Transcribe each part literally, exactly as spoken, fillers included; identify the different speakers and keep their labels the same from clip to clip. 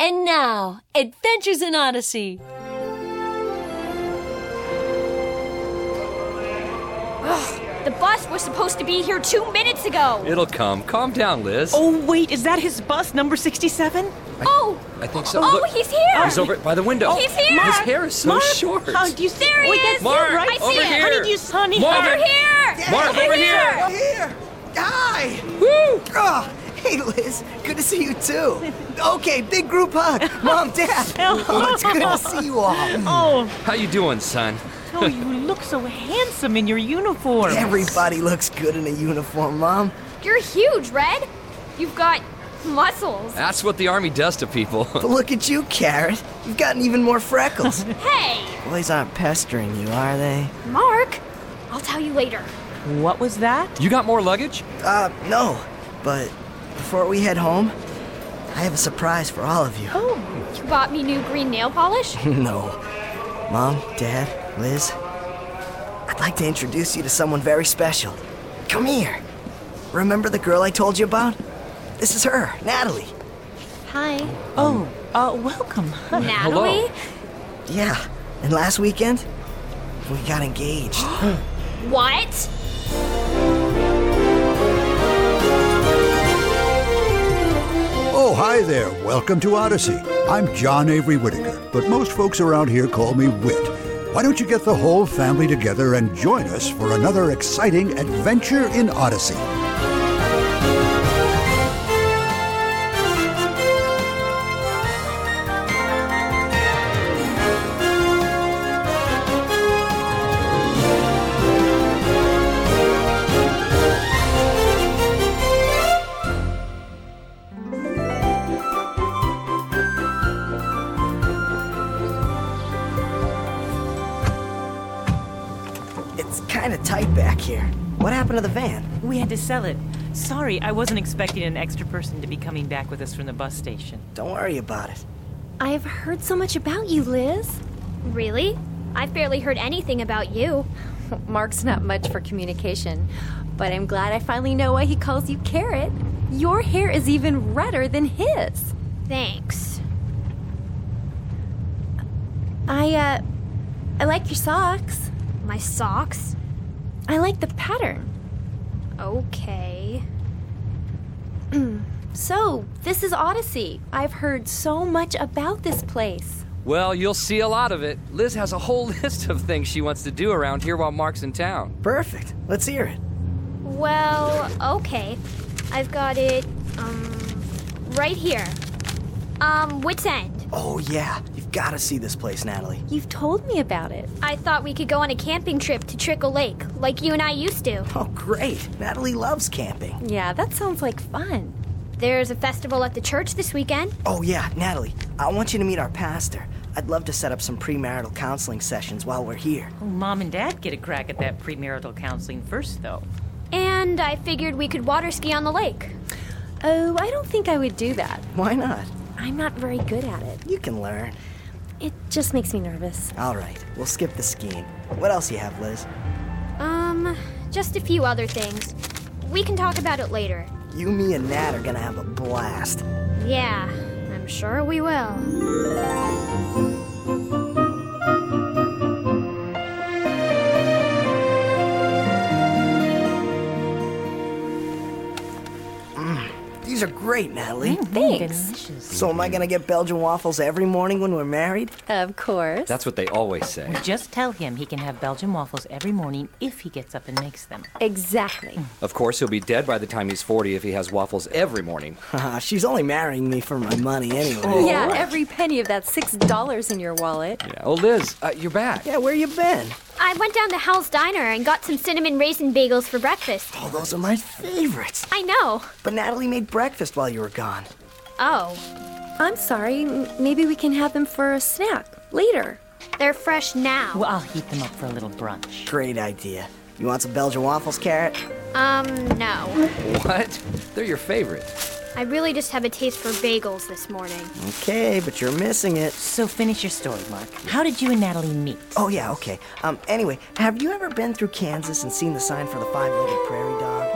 Speaker 1: And now, Adventures in Odyssey.
Speaker 2: Ugh, the bus was supposed to be here two minutes ago.
Speaker 3: It'll come. Calm down, Liz.
Speaker 4: Oh, wait, is that his bus, number sixty-seven?
Speaker 3: I,
Speaker 2: oh!
Speaker 3: I think so.
Speaker 2: Oh,
Speaker 3: Look,
Speaker 2: he's here!
Speaker 3: He's over by the window.
Speaker 2: Oh, he's here!
Speaker 3: His hair is so
Speaker 4: Mark?
Speaker 3: short.
Speaker 4: How do you see?
Speaker 2: There he
Speaker 4: wait,
Speaker 2: is!
Speaker 4: That's
Speaker 3: Mark,
Speaker 4: you, right?
Speaker 2: I see
Speaker 3: over
Speaker 2: him.
Speaker 3: here!
Speaker 4: Honey, do you, honey?
Speaker 3: Mark!
Speaker 2: Over here!
Speaker 3: Mark,
Speaker 2: over,
Speaker 3: over
Speaker 2: here!
Speaker 3: here!
Speaker 5: Here! Hi!
Speaker 3: Woo!
Speaker 5: Oh, hey, Liz. Good to see you, too. Okay, big group hug. Mom, Dad. Oh, it's good to see you all.
Speaker 4: Oh,
Speaker 3: How you doing, son?
Speaker 4: oh, you look so handsome in your uniform.
Speaker 5: Everybody looks good in a uniform, Mom.
Speaker 2: You're huge, Red. You've got muscles.
Speaker 3: That's what the Army does to people.
Speaker 5: But look at you, Carrot. You've gotten even more freckles.
Speaker 2: Hey,
Speaker 5: Boys aren't pestering you, are they?
Speaker 2: Mark. I'll tell you later.
Speaker 4: What was that?
Speaker 3: You got more luggage?
Speaker 5: Uh, no. But before we head home, I have a surprise for all of you.
Speaker 2: Oh, you bought me new green nail polish?
Speaker 5: No. Mom, Dad, Liz, I'd like to introduce you to someone very special. Come here. Remember the girl I told you about? This is her, Natalie.
Speaker 2: Hi.
Speaker 4: Oh, uh, welcome.
Speaker 2: Natalie?
Speaker 5: Yeah, and last weekend, we got engaged.
Speaker 2: What?
Speaker 6: Oh, hi there. Welcome to Odyssey. I'm John Avery Whitaker, but most folks around here call me Whit. Why don't you get the whole family together and join us for another exciting adventure in Odyssey?
Speaker 5: It's kind of tight back here. What happened to the van?
Speaker 4: We had to sell it. Sorry, I wasn't expecting an extra person to be coming back with us from the bus station.
Speaker 5: Don't worry about it.
Speaker 7: I've heard so much about you, Liz.
Speaker 2: Really? I've barely heard anything about you.
Speaker 7: Mark's not much for communication, but I'm glad I finally know why he calls you Carrot. Your hair is even redder than his.
Speaker 2: Thanks.
Speaker 7: I, uh, I like your socks.
Speaker 2: My socks?
Speaker 7: I like the pattern.
Speaker 2: Okay.
Speaker 7: So, this is Odyssey. I've heard so much about this place.
Speaker 3: Well, you'll see a lot of it. Liz has a whole list of things she wants to do around here while Mark's in town.
Speaker 5: Perfect. Let's hear it.
Speaker 2: Well, okay. I've got it, um, right here. Um, Wits End.
Speaker 5: Oh, yeah. You've got to see this place, Natalie.
Speaker 7: You've told me about it.
Speaker 2: I thought we could go on a camping trip to Trickle Lake, like you and I used to.
Speaker 5: Oh, great. Natalie loves camping.
Speaker 7: Yeah, that sounds like fun.
Speaker 2: There's a festival at the church this weekend.
Speaker 5: Oh, yeah, Natalie. I want you to meet our pastor. I'd love to set up some premarital counseling sessions while we're here.
Speaker 4: Oh, Mom and Dad get a crack at that premarital counseling first, though.
Speaker 2: And I figured we could water ski on the lake.
Speaker 7: Oh, I don't think I would do that.
Speaker 5: Why not?
Speaker 7: I'm not very good at it.
Speaker 5: You can learn.
Speaker 7: It just makes me nervous.
Speaker 5: All right, we'll skip the skiing. What else you have, Liz?
Speaker 2: Um, just a few other things. We can talk about it later.
Speaker 5: You, me, and Nat are gonna have a blast.
Speaker 2: Yeah, I'm sure we will.
Speaker 5: These are great, Natalie.
Speaker 7: Thanks.
Speaker 4: Delicious.
Speaker 5: So am I gonna get Belgian waffles every morning when we're married?
Speaker 7: Of course.
Speaker 3: That's what they always say.
Speaker 4: Just tell him he can have Belgian waffles every morning if he gets up and makes them.
Speaker 7: Exactly.
Speaker 3: Of course, he'll be dead by the time he's forty if he has waffles every morning.
Speaker 5: Haha, she's only marrying me for my money anyway.
Speaker 7: Yeah, every penny of that six dollars in your wallet.
Speaker 3: Yeah. Oh, Liz, uh, you're back.
Speaker 5: Yeah, where you been?
Speaker 2: I went down to Hal's Diner and got some cinnamon raisin bagels for breakfast.
Speaker 5: Oh, those are my favorites.
Speaker 2: I know.
Speaker 5: But Natalie made breakfast while you were gone.
Speaker 2: Oh,
Speaker 7: I'm sorry. M- Maybe we can have them for a snack later.
Speaker 2: they're fresh now.
Speaker 4: Well, I'll heat them up for a little brunch.
Speaker 5: Great idea. You want some Belgian waffles, Carrot?
Speaker 2: Um, no.
Speaker 3: What? They're your favorite.
Speaker 2: I really just have a taste for bagels this morning.
Speaker 5: Okay, but you're missing it.
Speaker 4: So finish your story, Mark. How did you and Natalie meet?
Speaker 5: Oh, yeah, okay. Um, anyway, have you ever been through Kansas and seen the sign for the five-legged prairie dog?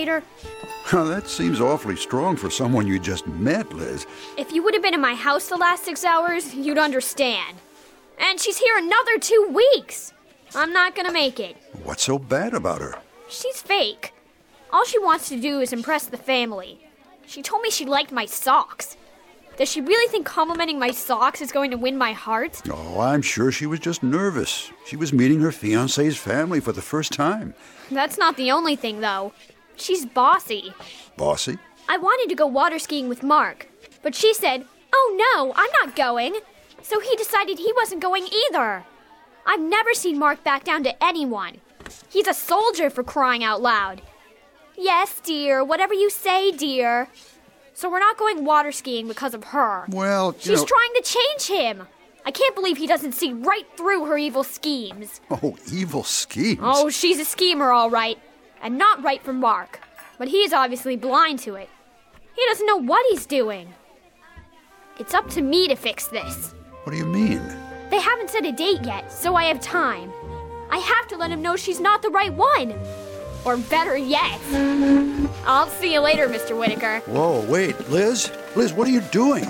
Speaker 2: later?
Speaker 6: Well, that seems awfully strong for someone you just met, Liz.
Speaker 2: If you would have been in my house the last six hours, you'd understand. And she's here another two weeks. I'm not gonna make it.
Speaker 6: What's so bad about her?
Speaker 2: She's fake. All she wants to do is impress the family. She told me she liked my socks. Does she really think complimenting my socks is going to win my heart?
Speaker 6: Oh, I'm sure she was just nervous. She was meeting her fiancé's family for the first time.
Speaker 2: That's not the only thing, though. She's bossy.
Speaker 6: Bossy?
Speaker 2: I wanted to go water skiing with Mark, but she said, "Oh no, I'm not going." So he decided he wasn't going either. I've never seen Mark back down to anyone. He's a soldier, for crying out loud. Yes, dear, whatever you say, dear. So we're not going water skiing because of her.
Speaker 6: Well, you
Speaker 2: She's
Speaker 6: know...
Speaker 2: trying to change him. I can't believe he doesn't see right through her evil schemes.
Speaker 6: Oh, evil schemes.
Speaker 2: Oh, she's a schemer, all right. And not right for Mark. But he's obviously blind to it. He doesn't know what he's doing. It's up to me to fix this.
Speaker 6: What do you mean?
Speaker 2: They haven't set a date yet, so I have time. I have to let him know she's not the right one. Or better yet. I'll see you later, Mister Whitaker.
Speaker 6: Whoa, wait, Liz? Liz, what are you doing?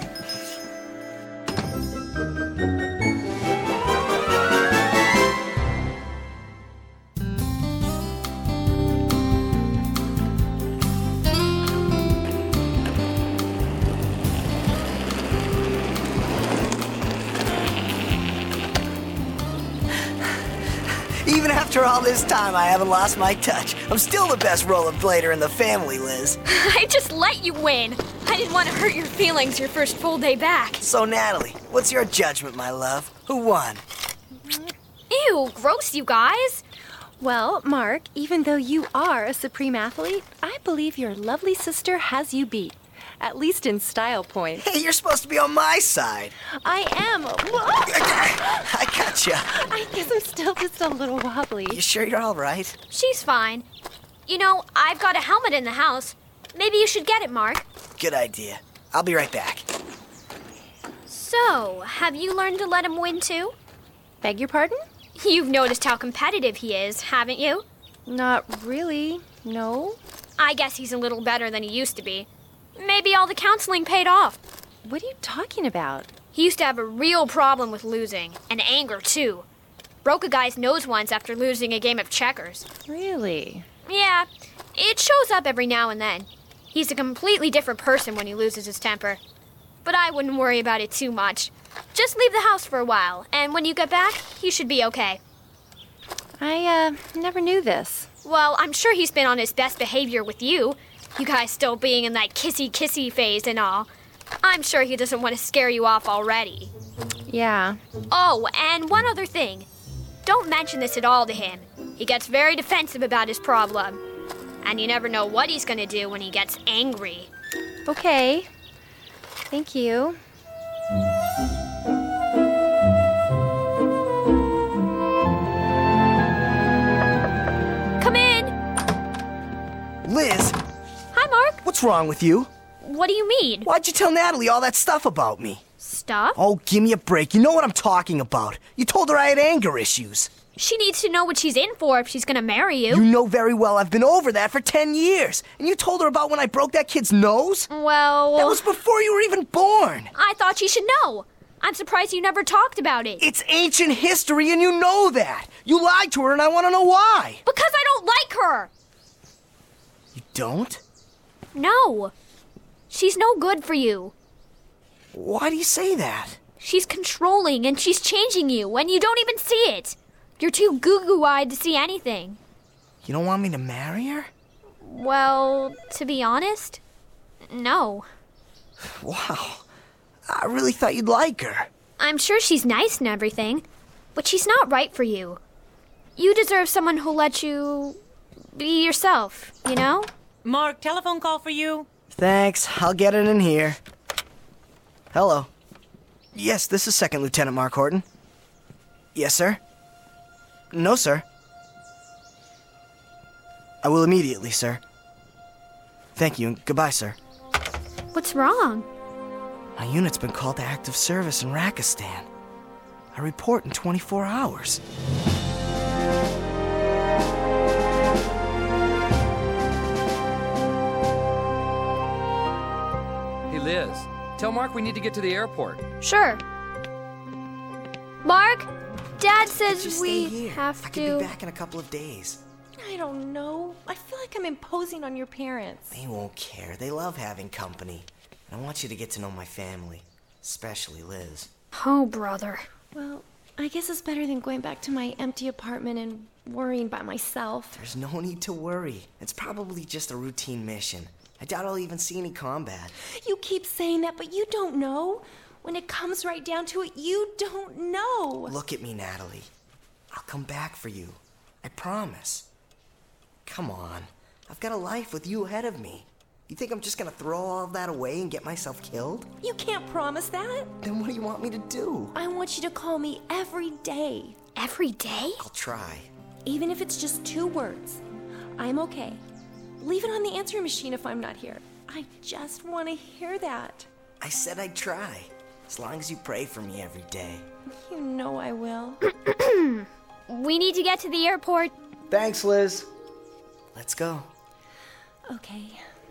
Speaker 5: Even after all this time, I haven't lost my touch. I'm still the best rollerblader in the family, Liz.
Speaker 2: I just let you win. I didn't want to hurt your feelings your first full day back.
Speaker 5: So, Natalie, what's your judgment, my love? Who won?
Speaker 2: Ew, gross, you guys.
Speaker 7: Well, Mark, even though you are a supreme athlete, I believe your lovely sister has you beat. At least in style points.
Speaker 5: Hey, you're supposed to be on my side.
Speaker 7: I am.
Speaker 5: I got you.
Speaker 7: I guess I'm still just a little wobbly.
Speaker 5: You sure you're all right?
Speaker 2: She's fine. You know, I've got a helmet in the house. Maybe you should get it, Mark.
Speaker 5: Good idea. I'll be right back.
Speaker 2: So, have you learned to let him win too?
Speaker 7: Beg your pardon?
Speaker 2: You've noticed how competitive he is, haven't you?
Speaker 7: Not really, no.
Speaker 2: I guess he's a little better than he used to be. Maybe all the counseling paid off.
Speaker 7: What are you talking about?
Speaker 2: He used to have a real problem with losing, and anger too. Broke a guy's nose once after losing a game of checkers.
Speaker 7: Really?
Speaker 2: Yeah, it shows up every now and then. He's a completely different person when he loses his temper. But I wouldn't worry about it too much. Just leave the house for a while, and when you get back, he should be okay.
Speaker 7: I, uh, never knew this.
Speaker 2: Well, I'm sure he's been on his best behavior with you. You guys still being in that kissy-kissy phase and all. I'm sure he doesn't want to scare you off already.
Speaker 7: Yeah.
Speaker 2: Oh, and one other thing. Don't mention this at all to him. He gets very defensive about his problem. And you never know what he's going to do when he gets angry.
Speaker 7: Okay. Thank you.
Speaker 2: Come in!
Speaker 5: Liz,
Speaker 2: Hi, Mark.
Speaker 5: what's wrong with you?
Speaker 2: What do you mean?
Speaker 5: Why'd you tell Natalie all that stuff about me?
Speaker 2: Stuff?
Speaker 5: Oh, give me a break. You know what I'm talking about. You told her I had anger issues.
Speaker 2: She needs to know what she's in for if she's going to marry you.
Speaker 5: You know very well I've been over that for ten years. And you told her about when I broke that kid's nose?
Speaker 2: Well...
Speaker 5: That was before you were even born.
Speaker 2: I thought she should know. I'm surprised you never talked about it.
Speaker 5: It's ancient history and you know that. You lied to her and I want to know why.
Speaker 2: Because I don't like her.
Speaker 5: You don't?
Speaker 2: No. She's no good for you.
Speaker 5: Why do you say that?
Speaker 2: She's controlling and she's changing you and you don't even see it. You're too goo-goo-eyed to see anything.
Speaker 5: You don't want me to marry her?
Speaker 2: Well, to be honest, no.
Speaker 5: Wow. I really thought you'd like her.
Speaker 2: I'm sure she's nice and everything, but she's not right for you. You deserve someone who'll let you be yourself, you know?
Speaker 4: Mark, telephone call for you.
Speaker 5: Thanks. I'll get it in here. Hello. Yes, this is Second Lieutenant Mark Horton. Yes, sir? No, sir. I will immediately, sir. Thank you, and goodbye, sir.
Speaker 2: What's wrong?
Speaker 5: My unit's been called to active service in Rakistan. I report in twenty-four hours.
Speaker 3: Liz. Tell Mark we need to get to the airport.
Speaker 2: Sure. Mark, Dad says
Speaker 5: Just
Speaker 2: we
Speaker 5: stay here.
Speaker 2: have
Speaker 5: I
Speaker 2: to.
Speaker 5: could be back in a couple of days.
Speaker 7: I don't know. I feel like I'm imposing on your parents.
Speaker 5: They won't care. They love having company. I want you to get to know my family, especially Liz.
Speaker 2: Oh, brother.
Speaker 7: Well, I guess it's better than going back to my empty apartment and worrying by myself.
Speaker 5: There's no need to worry. It's probably just a routine mission. I doubt I'll even see any combat.
Speaker 7: You keep saying that, but you don't know. When it comes right down to it, you don't know.
Speaker 5: Look at me, Natalie. I'll come back for you. I promise. Come on. I've got a life with you ahead of me. You think I'm just gonna throw all of that away and get myself killed?
Speaker 7: You can't promise that.
Speaker 5: Then what do you want me to do?
Speaker 7: I want you to call me every day.
Speaker 2: Every day?
Speaker 5: I'll try.
Speaker 7: Even if it's just two words. I'm okay. Leave it on the answering machine if I'm not here. I just want to hear that.
Speaker 5: I said I'd try. As long as you pray for me every day.
Speaker 7: You know I will.
Speaker 2: We need to get to the airport.
Speaker 5: Thanks, Liz. Let's go.
Speaker 7: Okay.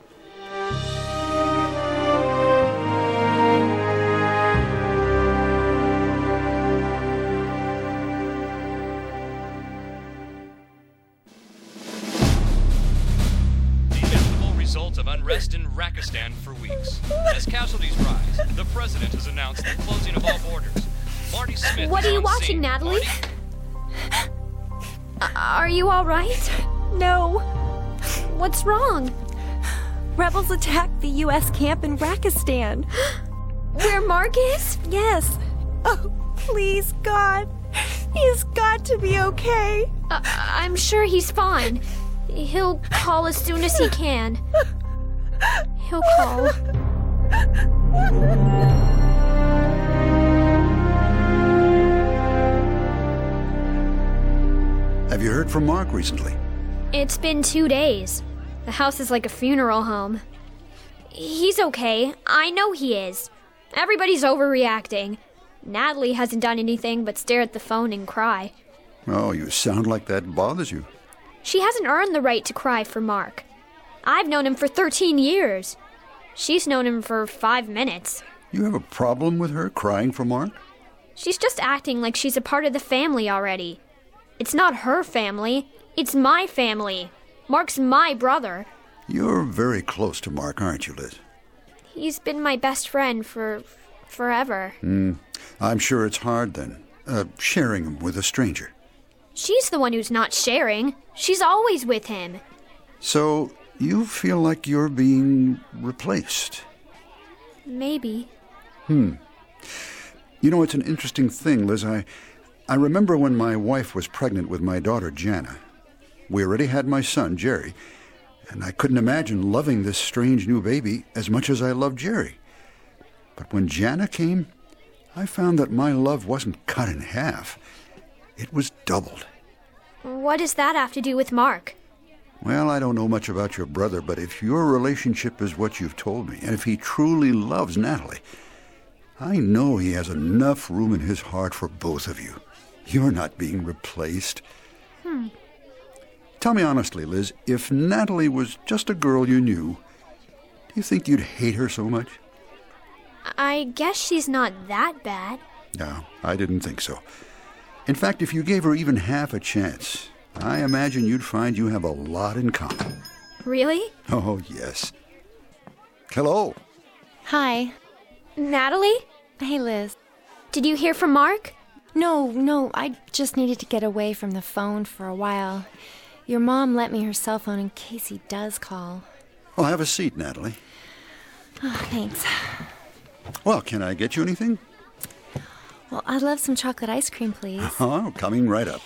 Speaker 8: Result of unrest in Rakistan for weeks. As casualties rise, the president has announced the closing of all borders. Marty Smith.
Speaker 2: What
Speaker 8: is
Speaker 2: are you
Speaker 8: on
Speaker 2: watching,
Speaker 8: scene.
Speaker 2: Natalie?
Speaker 8: Marty?
Speaker 2: Are you all right?
Speaker 7: No.
Speaker 2: What's wrong?
Speaker 7: Rebels attacked the U S camp in Rakistan.
Speaker 2: Where Mark is?
Speaker 7: Yes. Oh, please, God. He's got to be okay.
Speaker 2: Uh, I'm sure he's fine. He'll call as soon as he can. He'll call.
Speaker 6: Have you heard from Mark recently?
Speaker 2: It's been two days. The house is like a funeral home. He's okay. I know he is. Everybody's overreacting. Natalie hasn't done anything but stare at the phone and cry.
Speaker 6: Oh, you sound like that bothers you.
Speaker 2: She hasn't earned the right to cry for Mark. I've known him for thirteen years. She's known him for five minutes.
Speaker 6: You have a problem with her crying for Mark?
Speaker 2: She's just acting like she's a part of the family already. It's not her family. It's my family. Mark's my brother.
Speaker 6: You're very close to Mark, aren't you, Liz?
Speaker 2: He's been my best friend for forever.
Speaker 6: Hmm. I'm sure it's hard then, uh, sharing him with a stranger.
Speaker 2: She's the one who's not sharing. She's always with him.
Speaker 6: So, you feel like you're being replaced?
Speaker 2: Maybe.
Speaker 6: Hmm. You know, it's an interesting thing, Liz. I, I remember when my wife was pregnant with my daughter, Jana. We already had my son, Jerry, and I couldn't imagine loving this strange new baby as much as I loved Jerry. But when Jana came, I found that my love wasn't cut in half. It was doubled.
Speaker 2: What does that have to do with Mark?
Speaker 6: Well, I don't know much about your brother, but if your relationship is what you've told me, and if he truly loves Natalie, I know he has enough room in his heart for both of you. You're not being replaced.
Speaker 2: Hmm.
Speaker 6: Tell me honestly, Liz, if Natalie was just a girl you knew, do you think you'd hate her so much?
Speaker 2: I guess she's not that bad.
Speaker 6: No, I didn't think so. In fact, if you gave her even half a chance, I imagine you'd find you have a lot in common.
Speaker 2: Really?
Speaker 6: Oh, yes. Hello.
Speaker 7: Hi.
Speaker 2: Natalie?
Speaker 7: Hey, Liz.
Speaker 2: Did you hear from Mark?
Speaker 7: No, no, I just needed to get away from the phone for a while. Your mom lent me her cell phone in case he does call.
Speaker 6: Oh, have a seat, Natalie.
Speaker 7: Oh, thanks.
Speaker 6: Well, can I get you anything?
Speaker 7: Well, I'd love some chocolate ice cream, please.
Speaker 6: Oh, coming right up.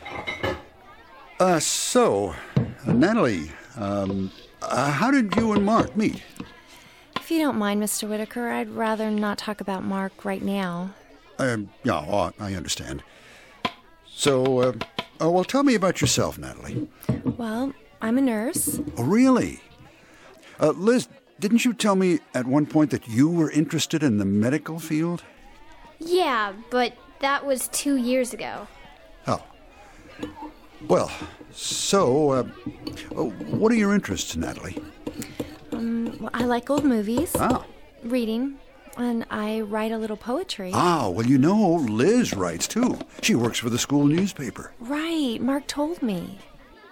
Speaker 6: Uh, so, uh, Natalie, um, uh, how did you and Mark meet?
Speaker 7: If you don't mind, Mister Whitaker, I'd rather not talk about Mark right now.
Speaker 6: Um, yeah, oh, I understand. So, uh, oh, well, tell me about yourself, Natalie.
Speaker 7: Well, I'm a nurse.
Speaker 6: Oh, really? Uh, Liz, didn't you tell me at one point that you were interested in the medical field?
Speaker 2: Yeah, but that was two years ago.
Speaker 6: Oh. Well, so, uh, what are your interests, Natalie?
Speaker 7: Um, well, I like old movies.
Speaker 6: Oh.
Speaker 7: reading, and I write a little poetry.
Speaker 6: Ah, well, you know, Liz writes too. She works for the school newspaper.
Speaker 7: Right, Mark told me.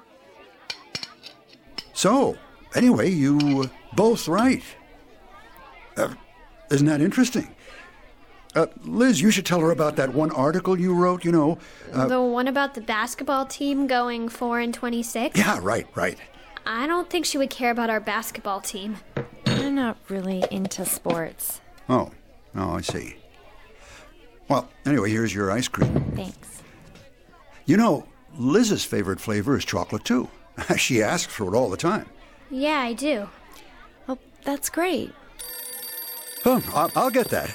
Speaker 6: So, anyway, you both write. Uh, isn't that interesting? Uh, Liz, you should tell her about that one article you wrote, you know. Uh,
Speaker 2: the one about the basketball team going four and twenty-six?
Speaker 6: Yeah, right, right.
Speaker 2: I don't think she would care about our basketball team.
Speaker 7: I'm not really into sports.
Speaker 6: Oh, oh, I see. Well, anyway, here's your ice cream.
Speaker 7: Thanks.
Speaker 6: You know, Liz's favorite flavor is chocolate, too. She asks for it all the time.
Speaker 2: Yeah, I do.
Speaker 7: Well, that's great.
Speaker 6: Oh, I'll, I'll get that.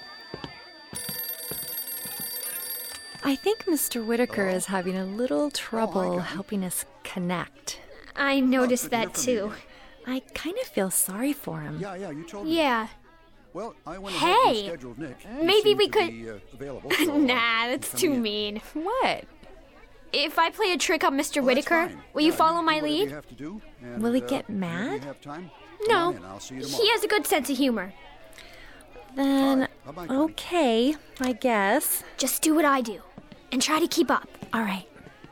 Speaker 7: I think Mister Whitaker is having a little trouble oh, helping us connect.
Speaker 2: I noticed that, too.
Speaker 7: I kind of feel sorry for him.
Speaker 6: Yeah, yeah, you told me.
Speaker 2: Yeah.
Speaker 6: Well, I went
Speaker 2: hey,
Speaker 6: and scheduled Nick.
Speaker 2: maybe we could...
Speaker 6: Be, uh, available, so,
Speaker 2: nah, that's too in. mean.
Speaker 7: What?
Speaker 2: If I play a trick on Mister
Speaker 6: Oh,
Speaker 2: Whitaker, will you follow my lead?
Speaker 6: You do, and,
Speaker 7: will he
Speaker 6: uh,
Speaker 7: get mad?
Speaker 2: No, he has a good sense of humor.
Speaker 7: Then,
Speaker 6: right.
Speaker 7: okay, I guess.
Speaker 2: Just do what I do, and try to keep up.
Speaker 7: All right.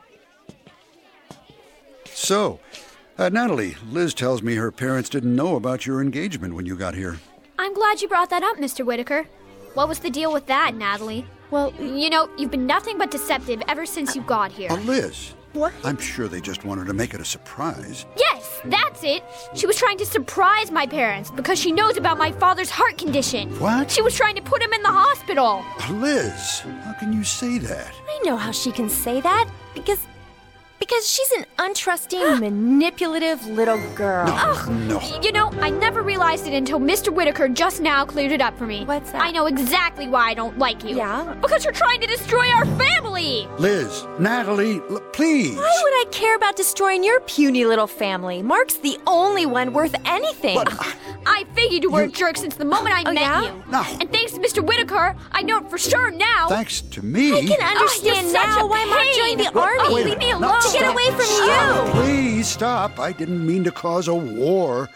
Speaker 6: So, uh, Natalie, Liz tells me her parents didn't know about your engagement when you got here.
Speaker 2: I'm glad you brought that up, Mister Whitaker. What was the deal with that, Natalie?
Speaker 7: Well,
Speaker 2: you know, you've been nothing but deceptive ever since you got here.
Speaker 6: Oh, Liz.
Speaker 7: What?
Speaker 6: I'm sure they just wanted to make it a surprise.
Speaker 2: Yes, that's it. She was trying to surprise my parents because she knows about my father's heart condition.
Speaker 6: What?
Speaker 2: She was trying to put him in the hospital.
Speaker 6: Liz, how can you say that?
Speaker 7: I know how she can say that because because she's an untrusting, manipulative little girl.
Speaker 6: No,
Speaker 2: Ugh.
Speaker 6: no.
Speaker 2: You know, I never realized it until Mister Whitaker just now cleared it up for me.
Speaker 7: What's that?
Speaker 2: I know exactly why I don't like you.
Speaker 7: Yeah?
Speaker 2: Because you're trying to destroy our family.
Speaker 6: Liz, Natalie, l- please.
Speaker 7: Why would I care about destroying your puny little family? Mark's the only one worth anything.
Speaker 6: But,
Speaker 2: I figured you were
Speaker 6: You-
Speaker 2: a jerk since the moment I
Speaker 7: Oh,
Speaker 2: met
Speaker 7: yeah?
Speaker 2: you.
Speaker 6: No.
Speaker 2: And thanks to Mister Whitaker, I know it for sure now.
Speaker 6: Thanks to me.
Speaker 7: I can understand
Speaker 2: Oh, you're such
Speaker 7: now
Speaker 2: a
Speaker 7: why Mark
Speaker 2: pain.
Speaker 7: joined the
Speaker 2: What?
Speaker 7: army.
Speaker 2: Oh,
Speaker 6: Wait a
Speaker 2: leave me
Speaker 6: minute.
Speaker 2: alone.
Speaker 6: No,
Speaker 7: To get
Speaker 6: stop.
Speaker 7: away from
Speaker 6: Stop.
Speaker 7: you.
Speaker 6: Please stop. I didn't mean to cause a war.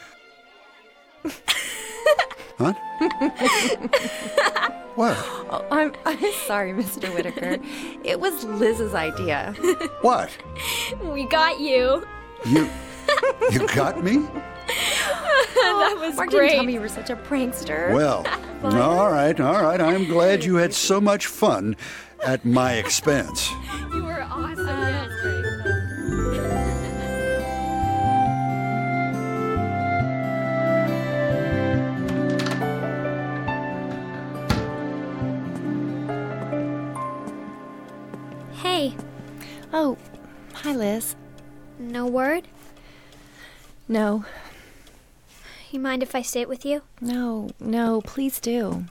Speaker 6: Huh? What?
Speaker 7: Oh, I'm, I'm sorry, Mister Whitaker. It was Liz's idea.
Speaker 6: What?
Speaker 2: We got you.
Speaker 6: You you got me?
Speaker 2: That was
Speaker 7: Mark
Speaker 2: great.
Speaker 7: didn't tell me you were such a prankster.
Speaker 6: Well, all right, all right. I'm glad you had so much fun at my expense.
Speaker 2: You were awesome. That's great. Hey,
Speaker 7: Oh, hi, Liz.
Speaker 2: no word?
Speaker 7: No,
Speaker 2: You mind if I sit with you?
Speaker 7: no, no, please do.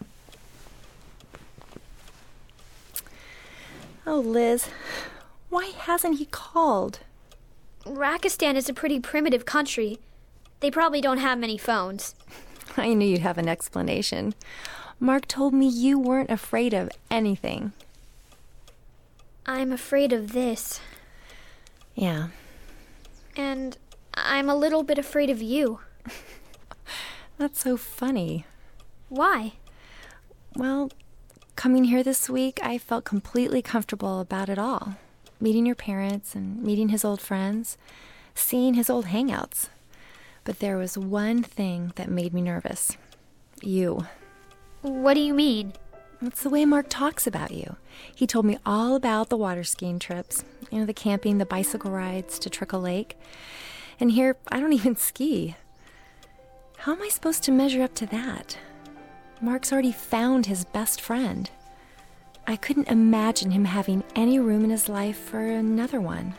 Speaker 7: Oh, Liz, why hasn't he called?
Speaker 2: Rakistan is a pretty primitive country. They probably don't have many phones.
Speaker 7: I knew you'd have an explanation. Mark told me you weren't afraid of anything.
Speaker 2: I'm afraid of this.
Speaker 7: Yeah.
Speaker 2: And I'm a little bit afraid of you.
Speaker 7: That's so funny.
Speaker 2: Why?
Speaker 7: Well, coming here this week, I felt completely comfortable about it all. Meeting your parents and meeting his old friends, seeing his old hangouts. But there was one thing that made me nervous. You.
Speaker 2: What do you mean?
Speaker 7: It's the way Mark talks about you. He told me all about the water skiing trips, you know, the camping, the bicycle rides to Trickle Lake. And here, I don't even ski. How am I supposed to measure up to that? Mark's already found his best friend. I couldn't imagine him having any room in his life for another one.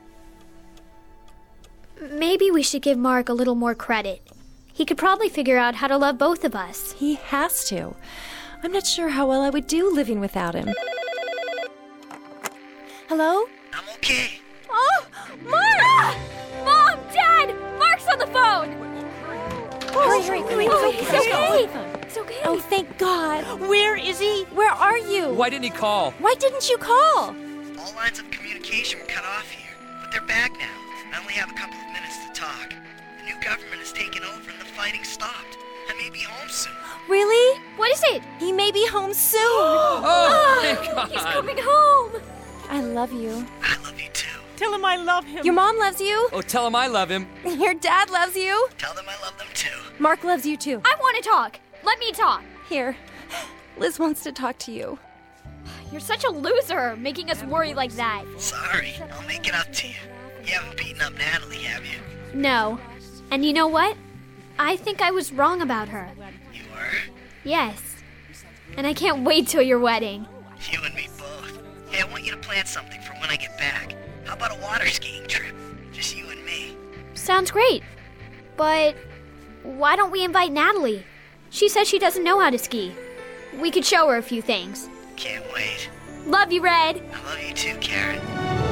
Speaker 2: Maybe we should give Mark a little more credit. He could probably figure out how to love both of us.
Speaker 7: He has to. I'm not sure how well I would do living without him. Hello?
Speaker 5: I'm okay.
Speaker 2: Oh, Mark! Ah! Mom, Dad! Mark's on the phone!
Speaker 7: Hurry, hurry, hurry.
Speaker 2: Oh,
Speaker 7: It's
Speaker 2: it's
Speaker 7: okay.
Speaker 2: okay. It's okay.
Speaker 7: Oh, thank God.
Speaker 4: Where is he?
Speaker 7: Where are you?
Speaker 3: Why didn't he call?
Speaker 7: Why didn't you call?
Speaker 5: All lines of communication were cut off here, but they're back now. I only have a couple of minutes to talk. The new government has taken over and the fighting stopped. I may be home soon.
Speaker 7: Really?
Speaker 2: What is it?
Speaker 7: He may be home soon.
Speaker 3: Oh, thank God.
Speaker 2: He's coming home.
Speaker 7: I love you.
Speaker 5: I love you too.
Speaker 4: Tell him I love him.
Speaker 7: Your mom loves you.
Speaker 3: Oh, tell him I love him.
Speaker 7: Your dad loves you.
Speaker 5: Tell them I love them too.
Speaker 7: Mark loves you too.
Speaker 2: I want to talk. Let me talk.
Speaker 7: Here, Liz wants to talk to you.
Speaker 2: You're such a loser, making us worry like that.
Speaker 5: Sorry, I'll make it up to you. You haven't beaten up Natalie, have you?
Speaker 2: No. And you know what? I think I was wrong about her.
Speaker 5: You were?
Speaker 2: Yes. And I can't wait till your wedding.
Speaker 5: You and me both. Hey, I want you to plan something for when I get back. How about a water skiing trip? Just you and me.
Speaker 2: Sounds great. But why don't we invite Natalie? She says she doesn't know how to ski. We could show her a few things.
Speaker 5: Can't wait.
Speaker 2: Love you, Red.
Speaker 5: I love you too, Karen.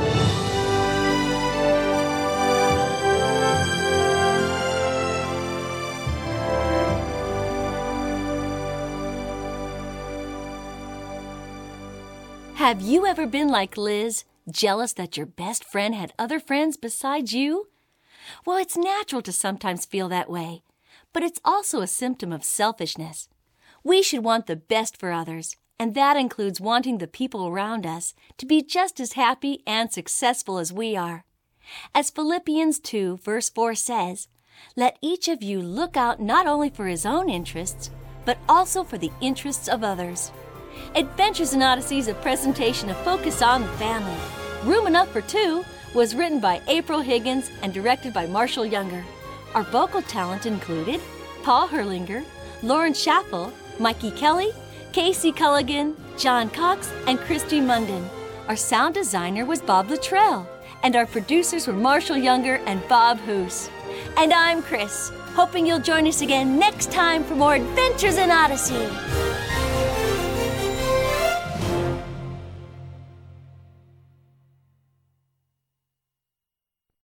Speaker 1: Have you ever been like Liz, jealous that your best friend had other friends besides you? Well, it's natural to sometimes feel that way, but it's also a symptom of selfishness. We should want the best for others, and that includes wanting the people around us to be just as happy and successful as we are. As Philippians two, verse four says, "Let each of you look out not only for his own interests, but also for the interests of others." Adventures in Odyssey is a presentation of Focus on the Family. Room Enough for Two was written by April Higgins and directed by Marshall Younger. Our vocal talent included Paul Herlinger, Lauren Schaffel, Mikey Kelly, Casey Culligan, John Cox, and Christy Munden. Our sound designer was Bob Luttrell, and our producers were Marshall Younger and Bob Hoos. And I'm Chris, hoping you'll join us again next time for more Adventures in Odyssey.